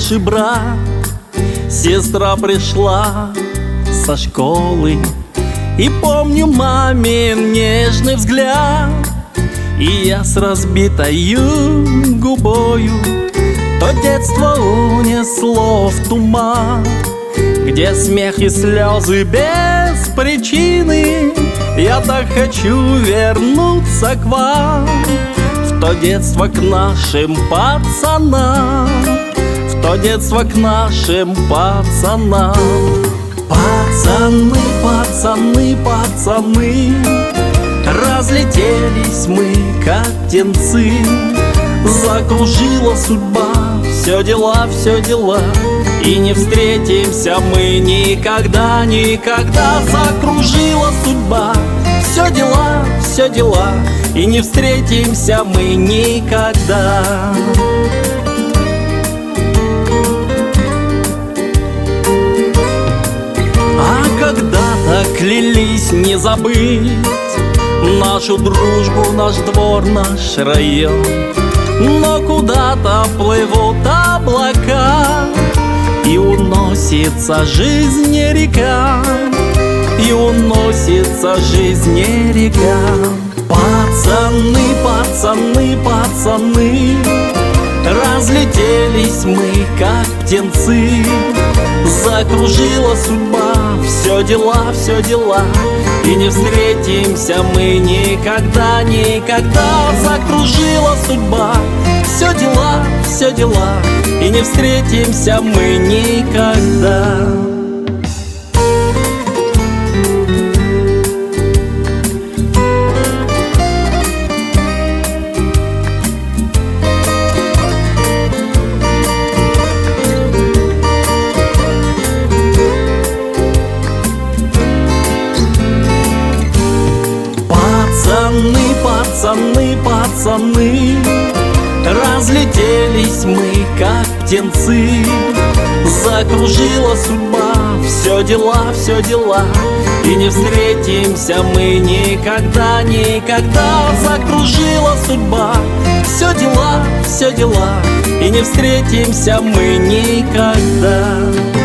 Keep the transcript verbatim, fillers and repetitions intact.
старший брат. Сестра пришла со школы, и помню мамин нежный взгляд. И я с разбитою губою то детство унесло в туман, где смех и слезы без причины. Я так хочу вернуться к вам, в то детство к нашим пацанам, в то детство к нашим пацанам. Пацаны, пацаны, пацаны, разлетелись мы, как птенцы. Закружила судьба, все дела, все дела, и не встретимся мы никогда, никогда. Закружила судьба, все дела, все дела, и не встретимся мы никогда. А когда-то клялись не забыть нашу дружбу, наш двор, наш район. Но куда-то плывут облака, и уносится жизнь река, и уносится жизнь река. Пацаны, пацаны, пацаны, разлетелись мы, как птенцы. Закружила судьба, все дела, все дела, и не встретимся мы никогда, никогда. Закружила судьба, все дела, все дела, и не встретимся мы никогда. Пацаны, пацаны, пацаны, разлетелись мы, как птенцы. Закружила судьба, все дела, все дела, и не встретимся мы никогда, никогда. Закружила судьба, все дела, все дела, и не встретимся мы никогда.